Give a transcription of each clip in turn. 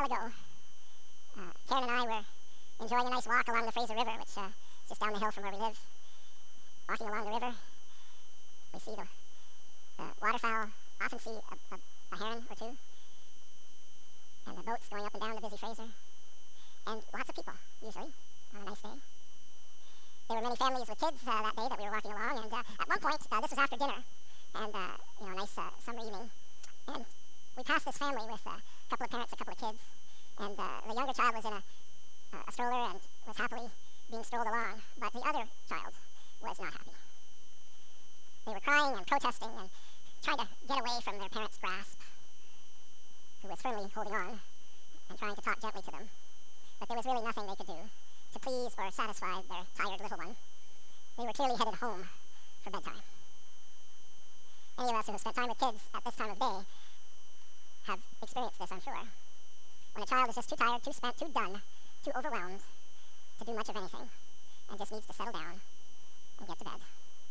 ago, Karen and I were enjoying a nice walk along the Fraser River, which is just down the hill from where we live. Walking along the river, we see the waterfowl, often see a heron or two, and the boats going up and down the busy Fraser, and lots of people, usually, on a nice day. There were many families with kids that day that we were walking along, and at one point, this was after dinner, and a nice summer evening, and we passed this family with a couple of parents, a couple of kids, and the younger child was in a stroller and was happily being strolled along, but the other child was not happy. They were crying and protesting and trying to get away from their parents' grasp, who was firmly holding on and trying to talk gently to them. But there was really nothing they could do to please or satisfy their tired little one. They were clearly headed home for bedtime. Any of us who have spent time with kids at this time of day have experienced this, I'm sure. When a child is just too tired, too spent, too done, too overwhelmed to do much of anything, and just needs to settle down and get to bed.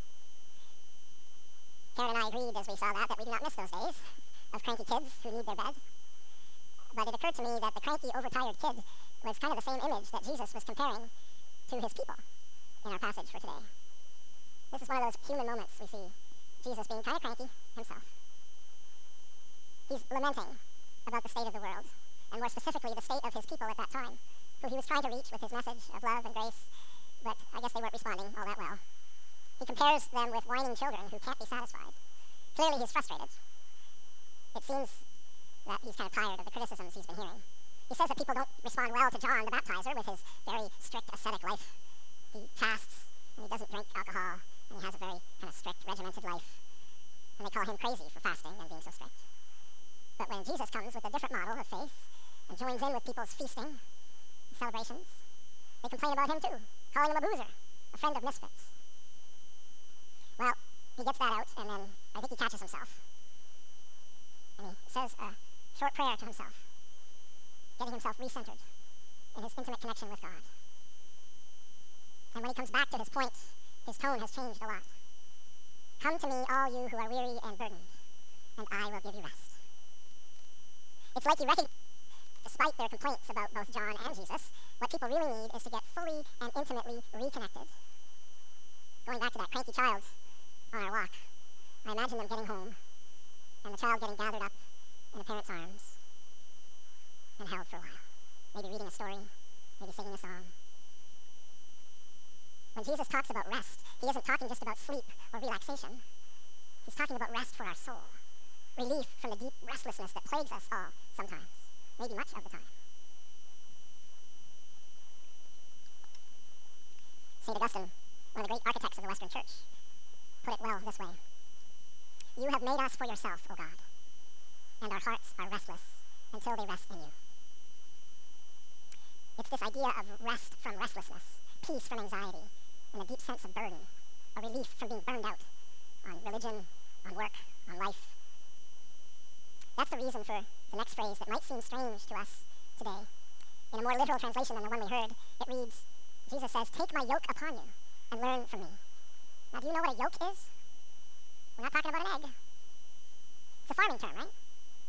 Karen and I agreed as we saw that we do not miss those days of cranky kids who need their bed. But it occurred to me that the cranky, overtired kid was kind of the same image that Jesus was comparing to his people in our passage for today. This is one of those human moments we see Jesus being kind of cranky himself. He's lamenting about the state of the world, and more specifically the state of his people at that time, who he was trying to reach with his message of love and grace, but I guess they weren't responding all that well. He compares them with whining children who can't be satisfied. Clearly he's frustrated. It seems that he's kind of tired of the criticisms he's been hearing. He says that people don't respond well to John the Baptizer with his very strict ascetic life. He fasts, and he doesn't drink alcohol, and he has a very kind of strict, regimented life. And they call him crazy for fasting and being so strict. But when Jesus comes with a different model of faith and joins in with people's feasting and celebrations, they complain about him too, calling him a boozer, a friend of misfits. Well, he gets that out, and then I think he catches himself. And he says a short prayer to himself, getting himself recentered in his intimate connection with God. And when he comes back to his point, his tone has changed a lot. Come to me, all you who are weary and burdened, and I will give you rest. It's like he recognizes, despite their complaints about both John and Jesus, what people really need is to get fully and intimately reconnected. Going back to that cranky child on our walk, I imagine them getting home, and the child getting gathered up in a parent's arms and held for a while. Maybe reading a story, maybe singing a song. When Jesus talks about rest, he isn't talking just about sleep or relaxation. He's talking about rest for our soul. Relief from the deep restlessness that plagues us all sometimes, maybe much of the time. St. Augustine, one of the great architects of the Western Church, put it well this way. You have made us for yourself, O God, and our hearts are restless until they rest in you. It's this idea of rest from restlessness, peace from anxiety, and a deep sense of burden, a relief from being burned out on religion, on work, on life. That's the reason for the next phrase that might seem strange to us today. In a more literal translation than the one we heard, it reads, Jesus says, take my yoke upon you and learn from me. Now, do you know what a yoke is? We're not talking about an egg. It's a farming term, right?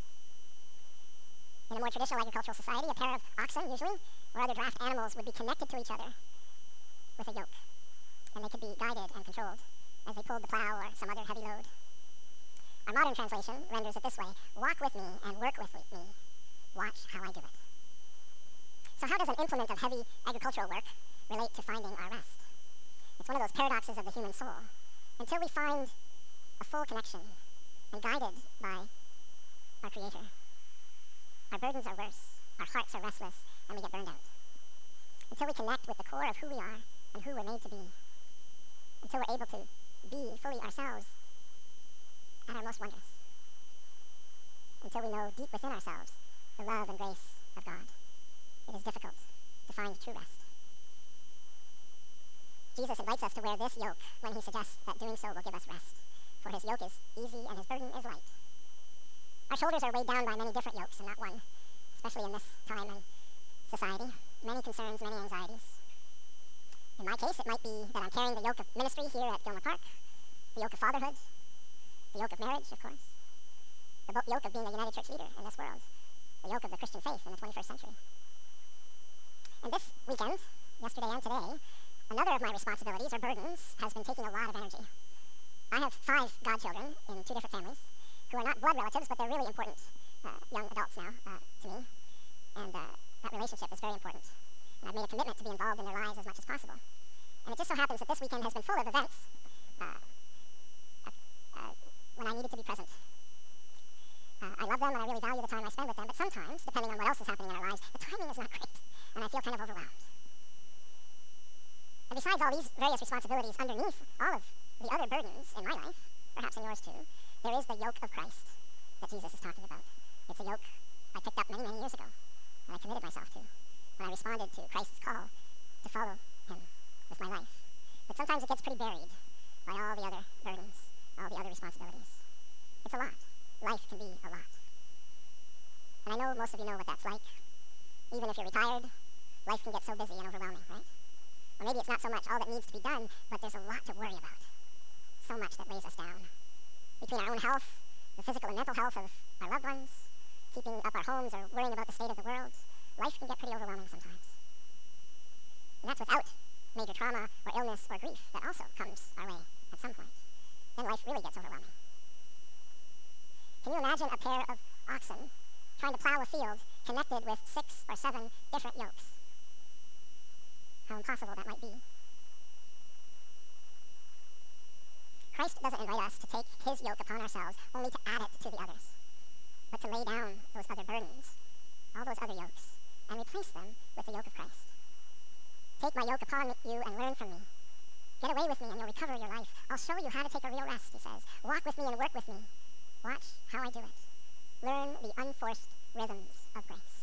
In a more traditional agricultural society, a pair of oxen, usually, or other draft animals would be connected to each other with a yoke, and they could be guided and controlled as they pulled the plow or some other heavy load. Our modern translation renders it this way, walk with me and work with me. Watch how I do it. So how does an implement of heavy agricultural work relate to finding our rest? It's one of those paradoxes of the human soul. Until we find a full connection and guided by our Creator, our burdens are worse, our hearts are restless, and we get burned out. Until we connect with the core of who we are and who we're made to be. Until we're able to be fully ourselves at our most wondrous. Until we know deep within ourselves the love and grace of God, it is difficult to find true rest. Jesus invites us to wear this yoke when he suggests that doing so will give us rest. For his yoke is easy and his burden is light. Our shoulders are weighed down by many different yokes and not one, especially in this time and society. Many concerns, many anxieties. In my case, it might be that I'm carrying the yoke of ministry here at Gilmer Park, the yoke of fatherhood, the yoke of marriage, of course, the yoke of being a United Church leader in this world, the yoke of the Christian faith in the 21st century. And this weekend, yesterday and today, another of my responsibilities or burdens has been taking a lot of energy. I have 5 godchildren in 2 different families who are not blood relatives, but they're really important young adults now to me. And that relationship is very important. And I've made a commitment to be involved in their lives as much as possible. And it just so happens that this weekend has been full of events when I needed to be present. I love them and I really value the time I spend with them, but sometimes, depending on what else is happening in our lives, the timing is not great, and I feel kind of overwhelmed. And besides all these various responsibilities, underneath all of the other burdens in my life, perhaps in yours too, there is the yoke of Christ that Jesus is talking about. It's a yoke I picked up many, many years ago, and I committed myself to when I responded to Christ's call to follow him with my life. But sometimes it gets pretty buried by all the other burdens, all the other responsibilities. It's a lot. Life can be a lot. And I know most of you know what that's like. Even if you're retired, life can get so busy and overwhelming, right? Or maybe it's not so much all that needs to be done, but there's a lot to worry about. So much that weighs us down. Between our own health, the physical and mental health of our loved ones, keeping up our homes, or worrying about the state of the world, life can get pretty overwhelming sometimes. And that's without major trauma or illness or grief that also comes our way at some point. Then life really gets overwhelming. Can you imagine a pair of oxen trying to plow a field connected with 6 or 7 different yokes? How impossible that might be. Christ doesn't invite us to take his yoke upon ourselves only to add it to the others, but to lay down those other burdens, all those other yokes, and replace them with the yoke of Christ. Take my yoke upon you and learn from me. Get away with me and you'll recover your life. I'll show you how to take a real rest, he says. Walk with me and work with me. Watch how I do it. Learn the unforced rhythms of grace.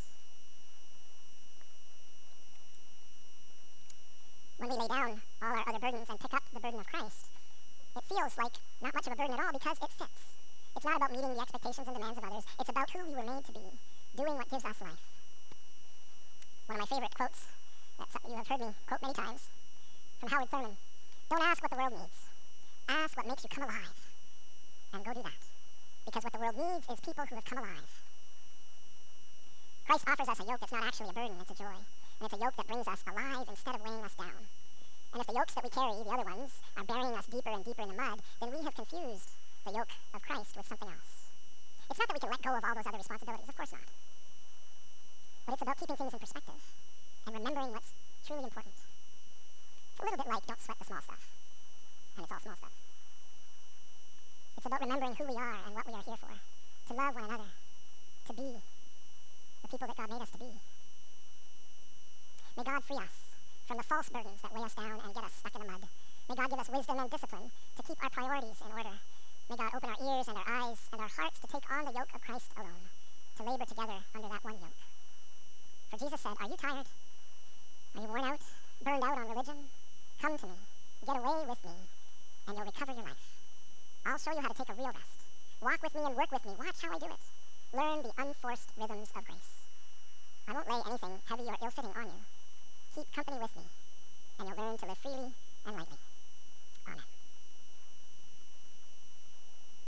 When we lay down all our other burdens and pick up the burden of Christ, it feels like not much of a burden at all because it fits. It's not about meeting the expectations and demands of others. It's about who we were made to be, doing what gives us life. One of my favorite quotes that you have heard me quote many times, from Howard Thurman. Don't ask what the world needs. Ask what makes you come alive. And go do that. Because what the world needs is people who have come alive. Christ offers us a yoke that's not actually a burden, it's a joy. And it's a yoke that brings us alive instead of weighing us down. And if the yokes that we carry, the other ones, are burying us deeper and deeper in the mud, then we have confused the yoke of Christ with something else. It's not that we can let go of all those other responsibilities, of course not. But it's about keeping things in perspective and remembering what's truly important. It's a little bit like don't sweat the small stuff. And it's all small stuff. It's about remembering who we are and what we are here for. To love one another. To be the people that God made us to be. May God free us from the false burdens that weigh us down and get us stuck in the mud. May God give us wisdom and discipline to keep our priorities in order. May God open our ears and our eyes and our hearts to take on the yoke of Christ alone, to labor together under that one yoke. For Jesus said, are you tired? Are you worn out? Burned out on religion? Come to me. Get away with me, and you'll recover your life. I'll show you how to take a real rest. Walk with me and work with me. Watch how I do it. Learn the unforced rhythms of grace. I won't lay anything heavy or ill-fitting on you. Keep company with me, and you'll learn to live freely and lightly.